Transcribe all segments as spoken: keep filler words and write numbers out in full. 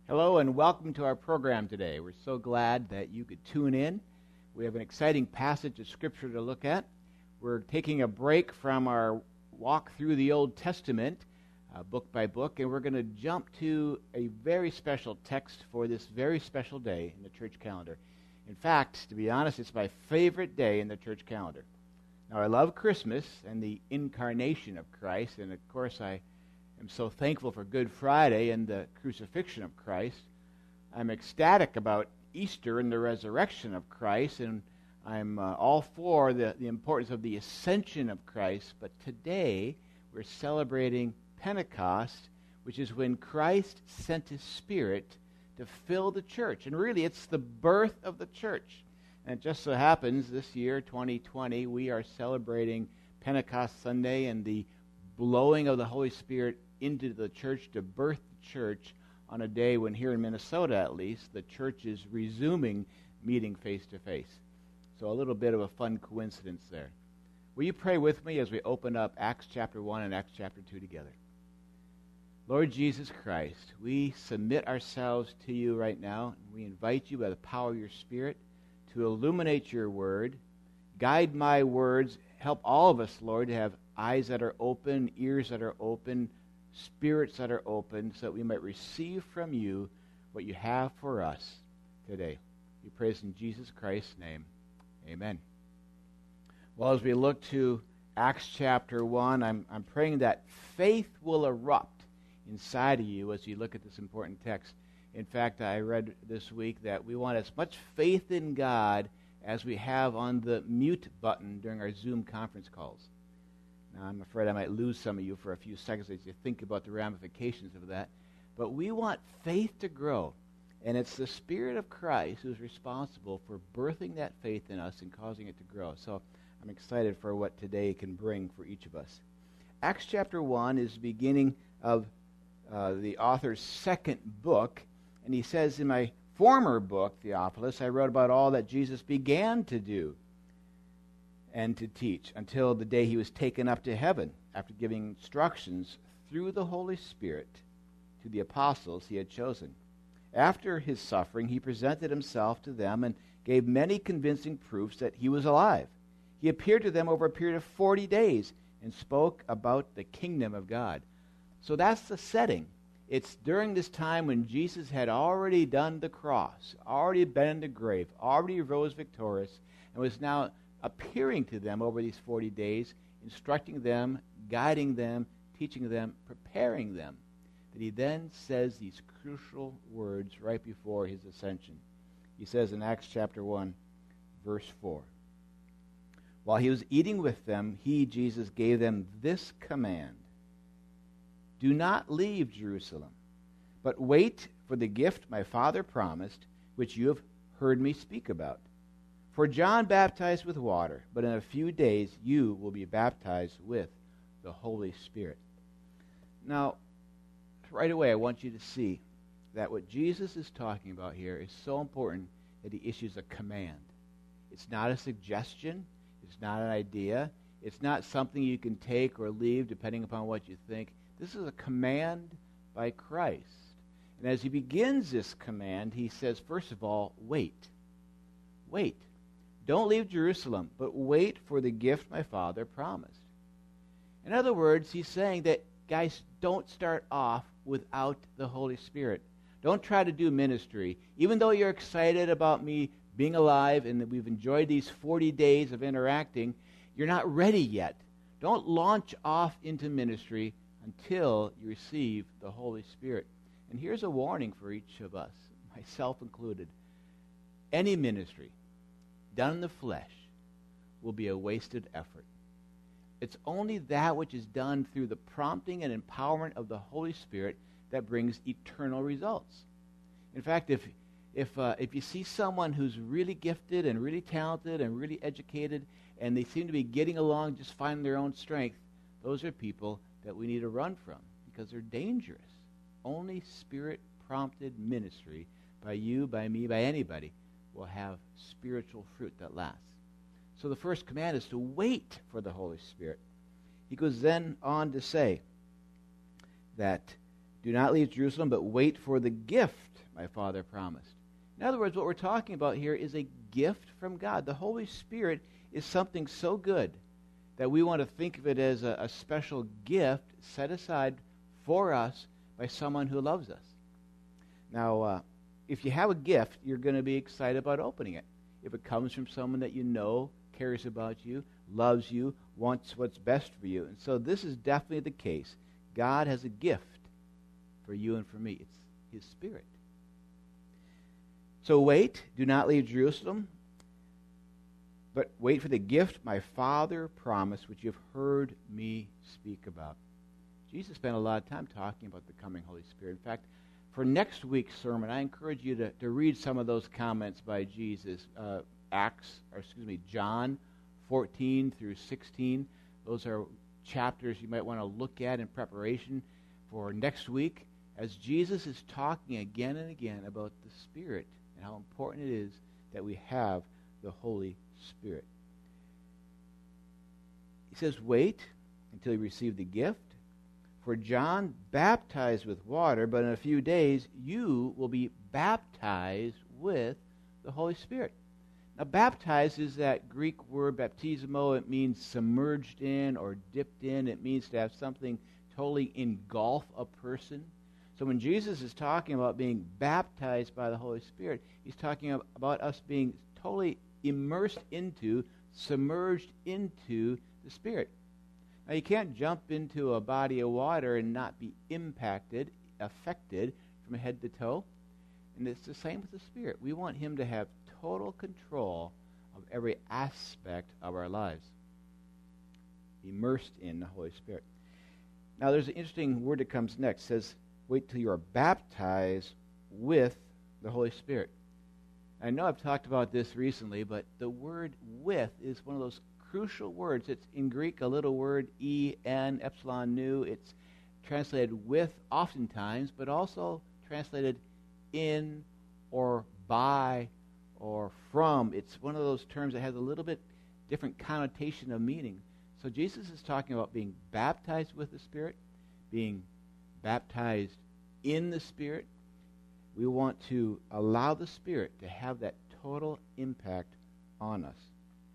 Hello and welcome to our program today. We're so glad that you could tune in. We have an exciting passage of Scripture to look at. We're taking a break from our walk through the Old Testament, uh, book by book, and we're going to jump to a very special text for this very special day in the church calendar. In fact, to be honest, it's my favorite day in the church calendar. Now, I love Christmas and the incarnation of Christ, and of course I I'm so thankful for Good Friday and the crucifixion of Christ. I'm ecstatic about Easter and the resurrection of Christ, and I'm uh, all for the, the importance of the ascension of Christ. But today, we're celebrating Pentecost, which is when Christ sent His Spirit to fill the church. And really, it's the birth of the church. And it just so happens this year, twenty twenty, we are celebrating Pentecost Sunday and the blowing of the Holy Spirit into the church to birth the church on a day when here in Minnesota, at least, the church is resuming meeting face-to-face. So a little bit of a fun coincidence there. Will you pray with me as we open up Acts chapter one and Acts chapter two together? Lord Jesus Christ, we submit ourselves to you right now. We invite you by the power of your Spirit to illuminate your word, guide my words, help all of us, Lord, to have eyes that are open, ears that are open, spirits that are open, so that we might receive from you what you have for us today. We praise in Jesus Christ's name. Amen. Well, as we look to Acts chapter one, I'm, I'm praying that faith will erupt inside of you as you look at this important text. In fact, I read this week that we want as much faith in God as we have on the mute button during our Zoom conference calls. Now, I'm afraid I might lose some of you for a few seconds as you think about the ramifications of that. But we want faith to grow. And it's the Spirit of Christ who's responsible for birthing that faith in us and causing it to grow. So I'm excited for what today can bring for each of us. Acts chapter one is the beginning of uh, the author's second book. And he says, in my former book, Theophilus, I wrote about all that Jesus began to do and to teach until the day he was taken up to heaven after giving instructions through the Holy Spirit to the apostles he had chosen. After his suffering, he presented himself to them and gave many convincing proofs that he was alive. He appeared to them over a period of forty days and spoke about the kingdom of God. So that's the setting. It's during this time when Jesus had already done the cross, already been in the grave, already rose victorious, and was now appearing to them over these forty days, instructing them, guiding them, teaching them, preparing them, that he then says these crucial words right before his ascension. He says in Acts chapter one, verse four, while he was eating with them, he, Jesus, gave them this command: do not leave Jerusalem, but wait for the gift my Father promised, which you have heard me speak about. For John baptized with water, but in a few days you will be baptized with the Holy Spirit. Now, right away I want you to see that what Jesus is talking about here is so important that he issues a command. It's not a suggestion. It's not an idea. It's not something you can take or leave depending upon what you think. This is a command by Christ. And as he begins this command, he says, first of all, wait. Wait. Don't leave Jerusalem, but wait for the gift my Father promised. In other words, he's saying that, guys, don't start off without the Holy Spirit. Don't try to do ministry. Even though you're excited about me being alive and that we've enjoyed these forty days of interacting, you're not ready yet. Don't launch off into ministry until you receive the Holy Spirit. And here's a warning for each of us, myself included. Any ministry done in the flesh will be a wasted effort. It's only that which is done through the prompting and empowerment of the Holy Spirit that brings eternal results. In fact, if if uh, if you see someone who's really gifted and really talented and really educated, and they seem to be getting along just finding their own strength, those are people that we need to run from because they're dangerous. Only Spirit-prompted ministry by you, by me, by anybody will have spiritual fruit that lasts. So the first command is to wait for the Holy Spirit. He goes then on to say that do not leave Jerusalem, but wait for the gift my Father promised. In other words, what we're talking about here is a gift from God. The Holy Spirit is something so good that we want to think of it as a, a special gift set aside for us by someone who loves us. Now, uh, if you have a gift, you're going to be excited about opening it. If it comes from someone that you know, cares about you, loves you, wants what's best for you. And so this is definitely the case. God has a gift for you and for me. It's His Spirit. So wait, do not leave Jerusalem, but wait for the gift my Father promised, which you've heard me speak about. Jesus spent a lot of time talking about the coming Holy Spirit. In fact, for next week's sermon, I encourage you to, to read some of those comments by Jesus. Uh, Acts, or excuse me, John fourteen through sixteen. Those are chapters you might want to look at in preparation for next week, as Jesus is talking again and again about the Spirit and how important it is that we have the Holy Spirit. He says, wait until you receive the gift. For John baptized with water, but in a few days you will be baptized with the Holy Spirit. Now, baptized is that Greek word baptismo. It means submerged in or dipped in. It means to have something totally engulf a person. So when Jesus is talking about being baptized by the Holy Spirit, he's talking about us being totally immersed into, submerged into the Spirit. Now, you can't jump into a body of water and not be impacted, affected from head to toe. And it's the same with the Spirit. We want Him to have total control of every aspect of our lives. Immersed in the Holy Spirit. Now, there's an interesting word that comes next. It says, wait till you are baptized with the Holy Spirit. I know I've talked about this recently, but the word with is one of those crucial words. It's in Greek a little word, E N, epsilon nu. It's translated with oftentimes, but also translated in or by or from. It's one of those terms that has a little bit different connotation of meaning. So Jesus is talking about being baptized with the Spirit, being baptized in the Spirit. We want to allow the Spirit to have that total impact on us.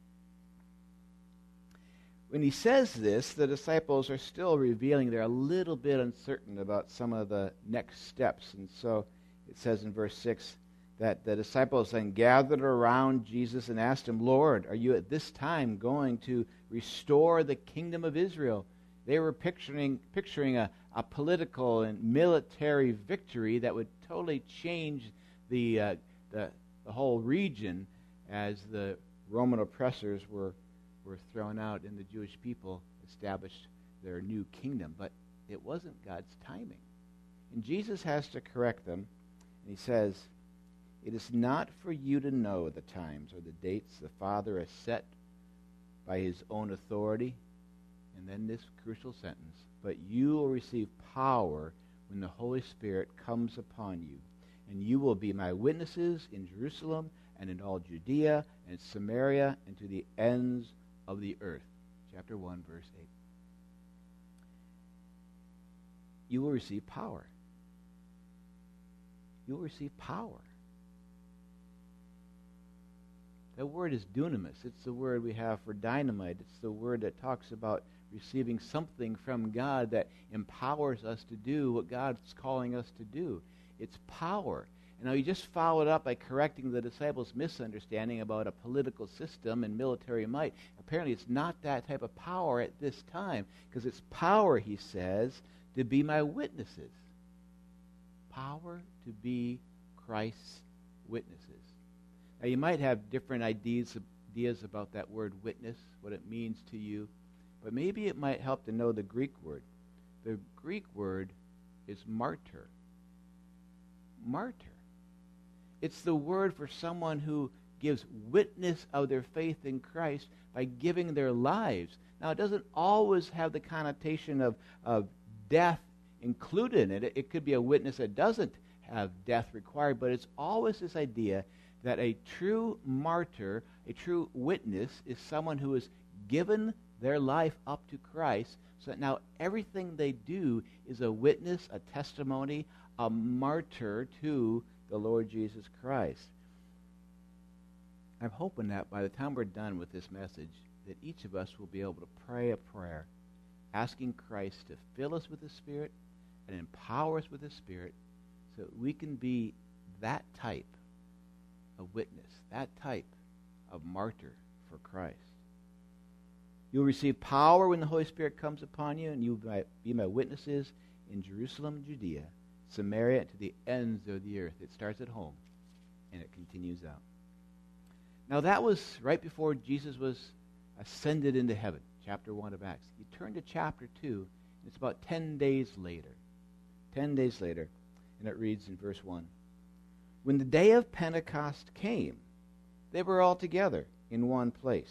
When he says this, the disciples are still revealing they're a little bit uncertain about some of the next steps. And so it says in verse six that the disciples then gathered around Jesus and asked him, Lord, are you at this time going to restore the kingdom of Israel? They were picturing picturing a, a political and military victory that would totally change the, uh, the the whole region as the Roman oppressors were were thrown out and the Jewish people established their new kingdom. But it wasn't God's timing. And Jesus has to correct them. And he says, it is not for you to know the times or the dates the Father has set by his own authority. And then this crucial sentence, but you will receive power when the Holy Spirit comes upon you. And you will be my witnesses in Jerusalem and in all Judea and Samaria and to the ends of the earth. Chapter one, verse eight. You will receive power. You will receive power. That word is dunamis. It's the word we have for dynamite. It's the word that talks about receiving something from God that empowers us to do what God's calling us to do. It's power. And now you just follow it up by correcting the disciples' misunderstanding about a political system and military might. Apparently it's not that type of power at this time, because it's power, he says, to be my witnesses. Power to be Christ's witnesses. Now you might have different ideas, ideas about that word witness, what it means to you, but maybe it might help to know the Greek word. The Greek word is martyr. Martyr. It's the word for someone who gives witness of their faith in Christ by giving their lives. Now, it doesn't always have the connotation of, of death included in it. It could be a witness that doesn't have death required, but it's always this idea that a true martyr, a true witness, is someone who has given their life up to Christ So that now everything they do is a witness, a testimony, a martyr to the Lord Jesus Christ. I'm hoping that by the time we're done with this message, that each of us will be able to pray a prayer asking Christ to fill us with the Spirit and empower us with the Spirit so that we can be that type of witness, that type of martyr for Christ. You'll receive power when the Holy Spirit comes upon you, and you'll be my witnesses in Jerusalem, Judea, Samaria, and to the ends of the earth. It starts at home, and it continues out. Now that was right before Jesus was ascended into heaven, chapter one of Acts. You turn to chapter two, and it's about ten days later. Ten days later, and it reads in verse one, when the day of Pentecost came, they were all together in one place.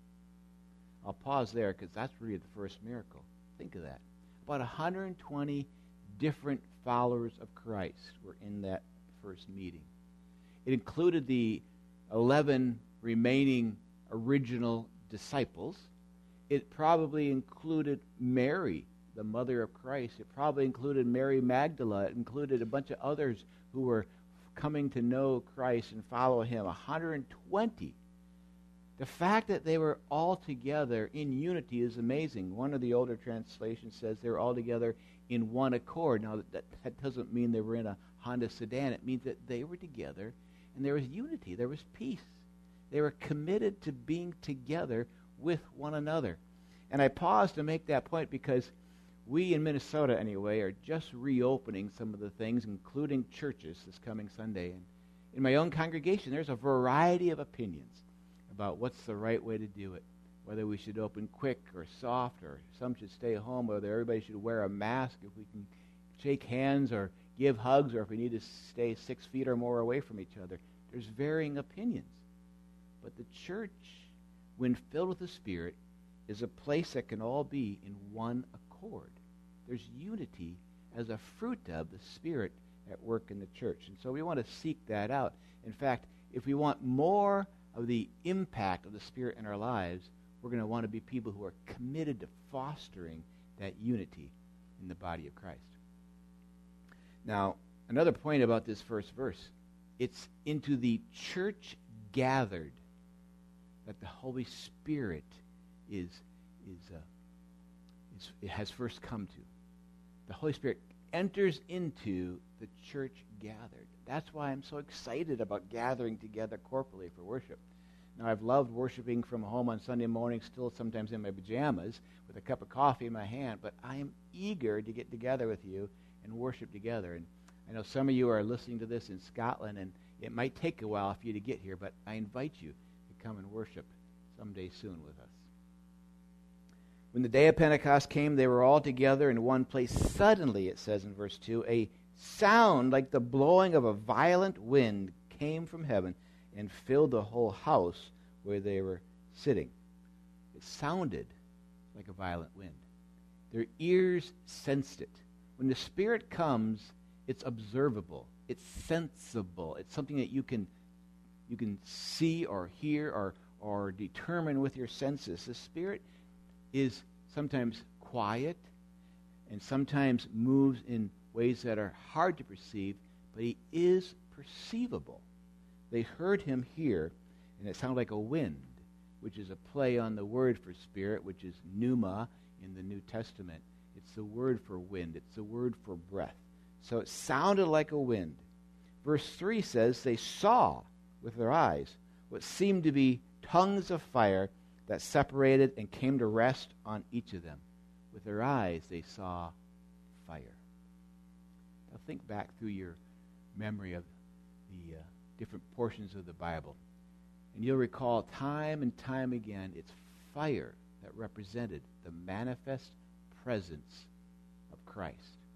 I'll pause there because that's really the first miracle. Think of that. About one hundred twenty different followers of Christ were in that first meeting. It included the eleven remaining original disciples. It probably included Mary, the mother of Christ. It probably included Mary Magdalene. It included a bunch of others who were coming to know Christ and follow him. one hundred twenty. The fact that they were all together in unity is amazing. One of the older translations says they were all together in one accord. Now, that, that doesn't mean they were in a Honda sedan. It means that they were together and there was unity. There was peace. They were committed to being together with one another. And I pause to make that point because we in Minnesota, anyway, are just reopening some of the things, including churches this coming Sunday. And in my own congregation, there's a variety of opinions about what's the right way to do it, whether we should open quick or soft, or some should stay home, whether everybody should wear a mask, if we can shake hands or give hugs, or if we need to stay six feet or more away from each other. There's varying opinions. But the church, when filled with the Spirit, is a place that can all be in one accord. There's unity as a fruit of the Spirit at work in the church. And so we want to seek that out. In fact, if we want more of the impact of the Spirit in our lives, we're going to want to be people who are committed to fostering that unity in the body of Christ. Now, another point about this first verse, it's into the church gathered that the Holy Spirit is, is, uh, is it has first come to. The Holy Spirit enters into the church gathered. That's why I'm so excited about gathering together corporately for worship. Now, I've loved worshiping from home on Sunday morning, still sometimes in my pajamas, with a cup of coffee in my hand, but I am eager to get together with you and worship together. And I know some of you are listening to this in Scotland, and it might take a while for you to get here, but I invite you to come and worship someday soon with us. When the day of Pentecost came, they were all together in one place. Suddenly, it says in verse two, a sound like the blowing of a violent wind came from heaven and filled the whole house where they were sitting. It sounded like a violent wind. Their ears sensed it. When the Spirit comes, it's observable. It's sensible. It's something that you can you can see or hear or, or determine with your senses. The Spirit is sometimes quiet and sometimes moves in ways that are hard to perceive, but he is perceivable. They heard him here, and it sounded like a wind, which is a play on the word for spirit, which is pneuma in the New Testament. It's the word for wind. It's the word for breath. So it sounded like a wind. Verse three says, they saw with their eyes what seemed to be tongues of fire that separated and came to rest on each of them. With their eyes, they saw fire. Now think back through your memory of the uh, different portions of the Bible, and you'll recall time and time again it's fire that represented the manifest presence of Christ.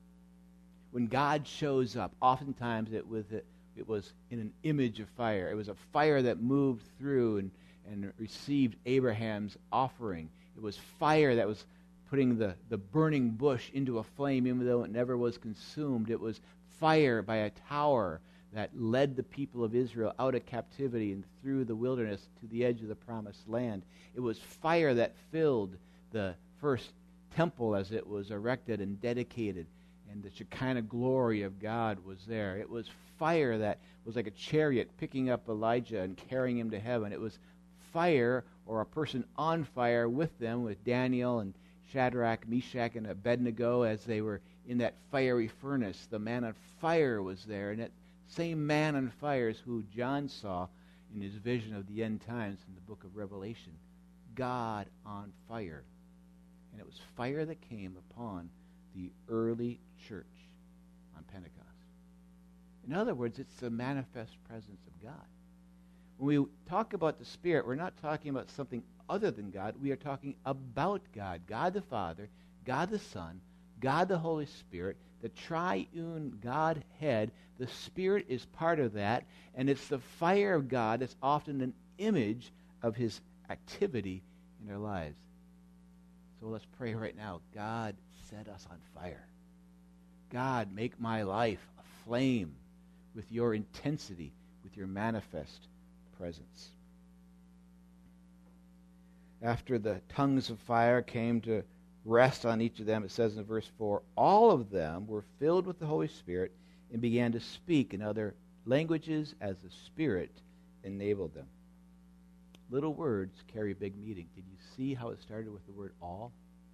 When God shows up, oftentimes it was, it, it was in an image of fire. It was a fire that moved through and, and received Abraham's offering. It was fire that was putting the, the burning bush into a flame even though it never was consumed. It was fire by a tower that led the people of Israel out of captivity and through the wilderness to the edge of the promised land. It was fire that filled the first temple as it was erected and dedicated, and the Shekinah glory of God was there. It was fire that was like a chariot picking up Elijah and carrying him to heaven. It was fire, or a person on fire with them, with Daniel and Shadrach, Meshach, and Abednego as they were in that fiery furnace. The man on fire was there, and that same man on fire is who John saw in his vision of the end times in the book of Revelation. God on fire. And it was fire that came upon the early church on Pentecost. In other words, it's the manifest presence of God. When we talk about the Spirit, we're not talking about something other than God. We are talking about God. God the Father, God the Son, God the Holy Spirit, the triune Godhead. The Spirit is part of that, and it's the fire of God that's often an image of His activity in our lives. So let's pray right now. God, set us on fire. God, make my life aflame with your intensity, with your manifest presence. After the tongues of fire came to rest on each of them, it says in verse four, all of them were filled with the Holy Spirit and began to speak in other languages as the Spirit enabled them. Little words carry big meaning. Did you see how it started with the word all?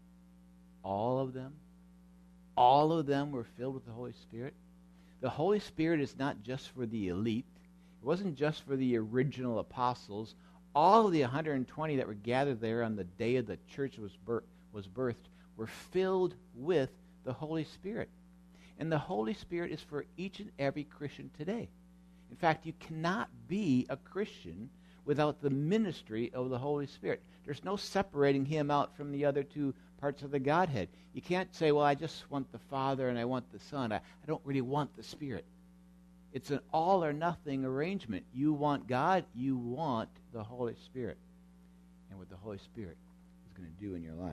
All of them? All of them were filled with the Holy Spirit. The Holy Spirit is not just for the elite. It wasn't just for the original apostles. All of the one hundred twenty that were gathered there on the day of the church was, bir- was birthed were filled with the Holy Spirit. And the Holy Spirit is for each and every Christian today. In fact, you cannot be a Christian without the ministry of the Holy Spirit. There's no separating Him out from the other two parts of the Godhead. You can't say, well, I just want the Father and I want the Son. I, I don't really want the Spirit. It's an all or nothing arrangement. You want God, you want the Holy Spirit. And what the Holy Spirit is going to do in your life.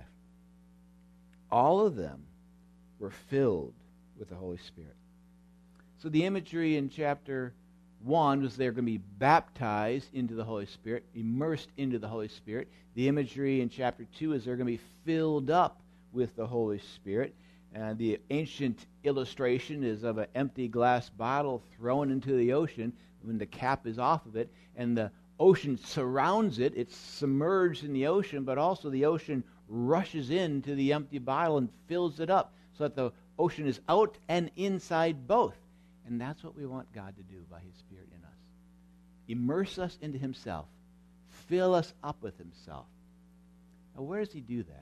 All of them were filled with the Holy Spirit. So the imagery in chapter one was they're going to be baptized into the Holy Spirit, immersed into the Holy Spirit. The imagery in chapter two is they're going to be filled up with the Holy Spirit. And the ancient illustration is of an empty glass bottle thrown into the ocean when the cap is off of it, and the ocean surrounds it. It's submerged in the ocean, but also the ocean rushes into the empty bottle and fills it up so that the ocean is out and inside both. And that's what we want God to do by His Spirit in us. Immerse us into Himself. Fill us up with Himself. Now, where does He do that?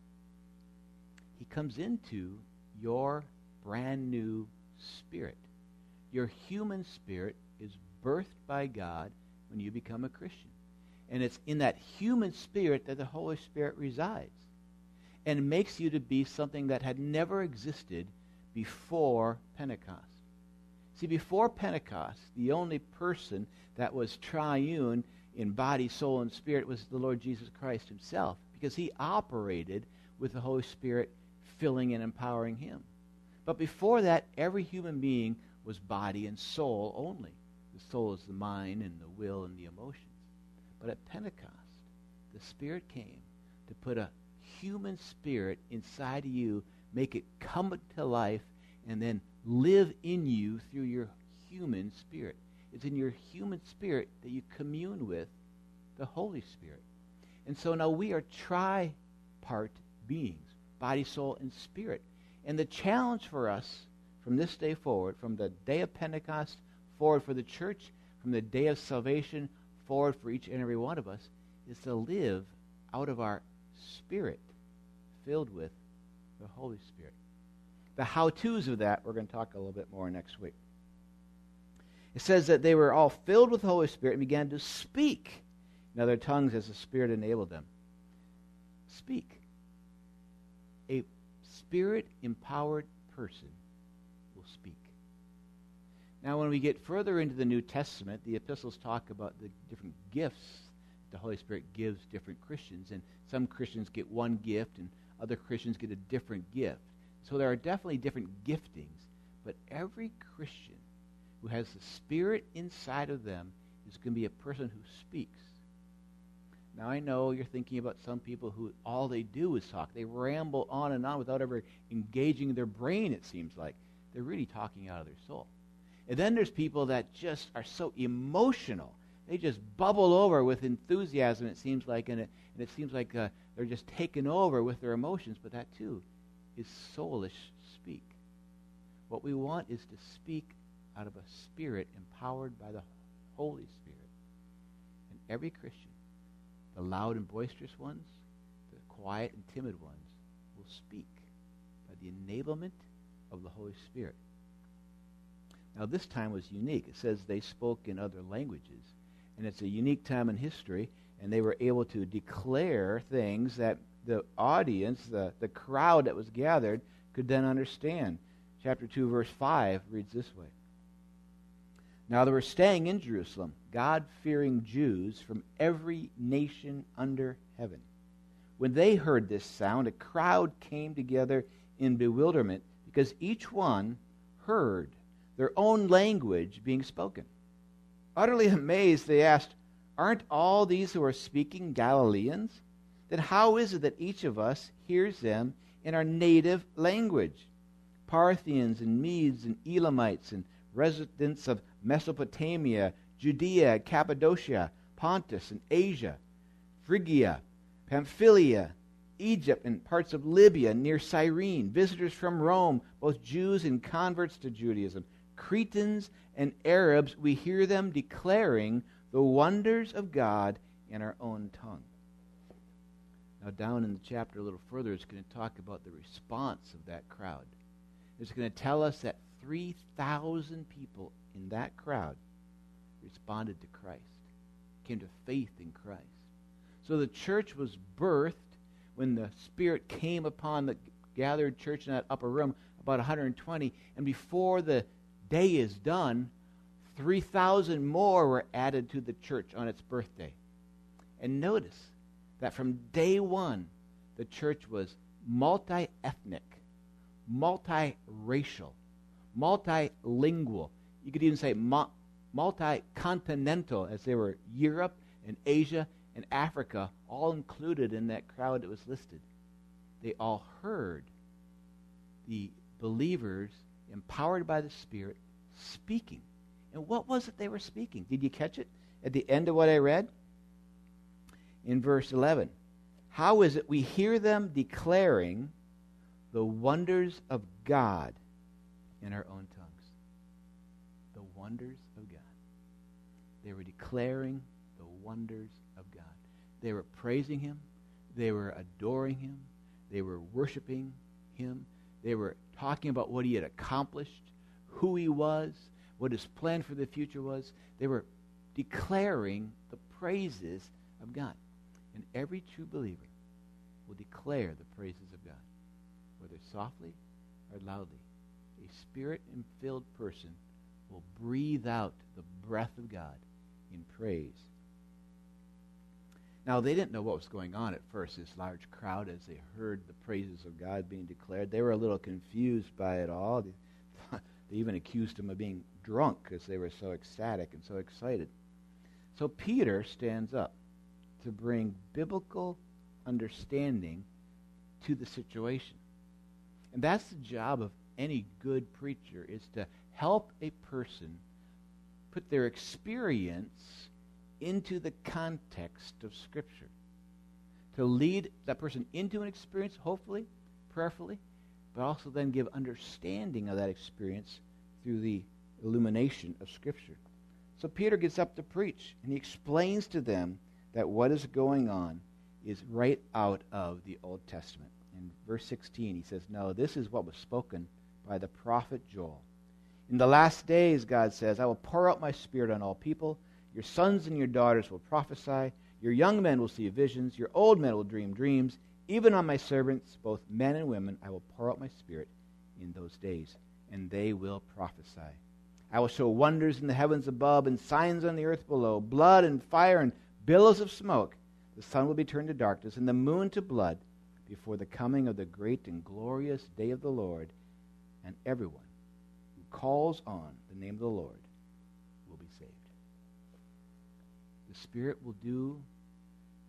He comes into your brand new spirit. Your human spirit is birthed by God when you become a Christian. And it's in that human spirit that the Holy Spirit resides and makes you to be something that had never existed before Pentecost. See, before Pentecost, the only person that was triune in body, soul, and spirit was the Lord Jesus Christ Himself, because He operated with the Holy Spirit filling and empowering Him. But before that, every human being was body and soul only. The soul is the mind and the will and the emotions. But at Pentecost, the Spirit came to put a human spirit inside of you, make it come to life, and then live in you through your human spirit. It's in your human spirit that you commune with the Holy Spirit. And so now we are tripart beings, body, soul, and spirit. And the challenge for us from this day forward, from the day of Pentecost forward for the church, from the day of salvation forward for each and every one of us, is to live out of our spirit filled with the Holy Spirit. The how-tos of that, we're going to talk a little bit more next week. It says that they were all filled with the Holy Spirit and began to speak in other tongues as the Spirit enabled them. Speak. A Spirit-empowered person will speak. Now, when we get further into the New Testament, the epistles talk about the different gifts the Holy Spirit gives different Christians, and some Christians get one gift and other Christians get a different gift. So there are definitely different giftings, but every Christian who has the Spirit inside of them is going to be a person who speaks. Now, I know you're thinking about some people who all they do is talk. They ramble on and on without ever engaging their brain, it seems like. They're really talking out of their soul. And then there's people that just are so emotional. They just bubble over with enthusiasm, it seems like, and it, and it seems like uh, they're just taken over with their emotions, but that, too, is soulish speak. What we want is to speak out of a spirit empowered by the Holy Spirit. And every Christian, the loud and boisterous ones, the quiet and timid ones, will speak by the enablement of the Holy Spirit. Now, this time was unique. It says they spoke in other languages. And it's a unique time in history, and they were able to declare things that the audience, the, the crowd that was gathered, could then understand. Chapter two, verse five reads this way. Now there were staying in Jerusalem God-fearing Jews from every nation under heaven. When they heard this sound, a crowd came together in bewilderment, because each one heard their own language being spoken. Utterly amazed, they asked, "Aren't all these who are speaking Galileans? Then how is it that each of us hears them in our native language?" Parthians and Medes and Elamites and residents of Mesopotamia, Judea, Cappadocia, Pontus and Asia, Phrygia, Pamphylia, Egypt and parts of Libya near Cyrene, visitors from Rome, both Jews and converts to Judaism, Cretans and Arabs, we hear them declaring the wonders of God in our own tongue. Now down in the chapter a little further, it's going to talk about the response of that crowd. It's going to tell us that three thousand people in that crowd responded to Christ, came to faith in Christ. So the church was birthed when the Spirit came upon the gathered church in that upper room, about one hundred twenty, and before the day is done, three thousand more were added to the church on its birthday. And notice that from day one, the church was multi-ethnic, multi-racial, multilingual. You could even say mu- multi-continental, as there were Europe and Asia and Africa all included in that crowd that was listed. They all heard the believers, empowered by the Spirit, speaking. And what was it they were speaking? Did you catch it at the end of what I read? In verse eleven. How is it we hear them declaring the wonders of God in our own tongues? The wonders of God. They were declaring the wonders of God. They were praising Him. They were adoring Him. They were worshiping Him. They were talking about what He had accomplished, who He was, what His plan for the future was. They were declaring the praises of God. And every true believer will declare the praises of God, whether softly or loudly. A Spirit-filled person will breathe out the breath of God in praise. Now, they didn't know what was going on at first, this large crowd, as they heard the praises of God being declared. They were a little confused by it all. They, they even accused Him of being drunk because they were so ecstatic and so excited. So Peter stands up to bring biblical understanding to the situation. And that's the job of any good preacher, is to help a person put their experience into the context of Scripture. To lead that person into an experience, hopefully, prayerfully, but also then give understanding of that experience through the illumination of Scripture. So Peter gets up to preach, and he explains to them that what is going on is right out of the Old Testament. In verse sixteen, he says, "No, this is what was spoken by the prophet Joel. In the last days, God says, I will pour out my Spirit on all people. Your sons and your daughters will prophesy. Your young men will see visions. Your old men will dream dreams. Even on my servants, both men and women, I will pour out my Spirit in those days, and they will prophesy. I will show wonders in the heavens above and signs on the earth below, blood and fire and billows of smoke. The sun will be turned to darkness and the moon to blood before the coming of the great and glorious day of the Lord, and everyone who calls on the name of the Lord will be saved." The Spirit will do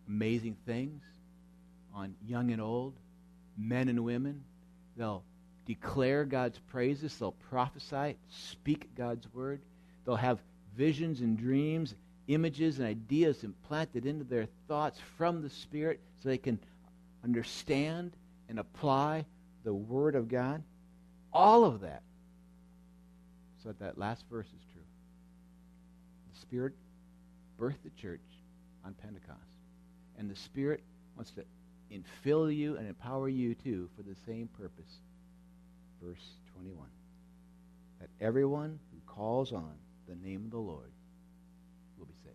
amazing things on young and old, men and women. They'll declare God's praises. They'll prophesy, speak God's word. They'll have visions and dreams, images and ideas implanted into their thoughts from the Spirit so they can understand and apply the Word of God. All of that. So that, that last verse is true. The Spirit birthed the church on Pentecost. And the Spirit wants to infill you and empower you too for the same purpose. Verse twenty-one. That everyone who calls on the name of the Lord will be saved.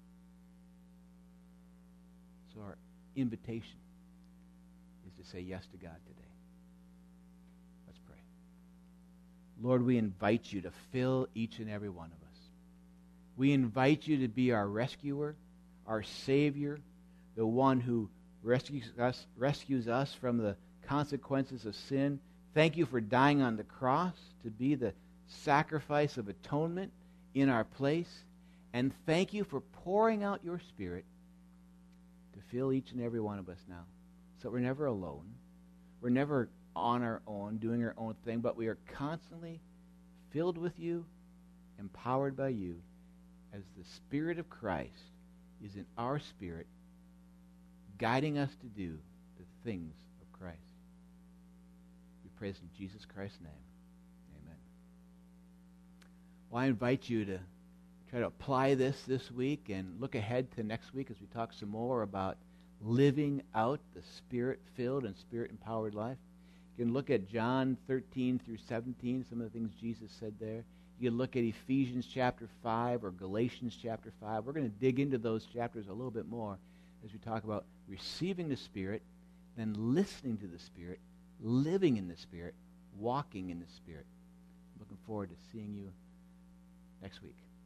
So our invitation is to say yes to God today. Let's pray. Lord, we invite you to fill each and every one of us. We invite you to be our rescuer, our Savior, the one who rescues us, rescues us from the consequences of sin. Thank you for dying on the cross to be the sacrifice of atonement in our place. And thank you for pouring out your Spirit to fill each and every one of us now. So we're never alone. We're never on our own, doing our own thing, but we are constantly filled with you, empowered by you, as the Spirit of Christ is in our spirit, guiding us to do the things of Christ. We praise in Jesus Christ's name. Amen. Well, I invite you to try to apply this this week and look ahead to next week as we talk some more about living out the Spirit-filled and Spirit-empowered life. You can look at John thirteen through seventeen, some of the things Jesus said there. You can look at Ephesians chapter five or Galatians chapter five. We're going to dig into those chapters a little bit more as we talk about receiving the Spirit, then listening to the Spirit, living in the Spirit, walking in the Spirit. I'm looking forward to seeing you next week.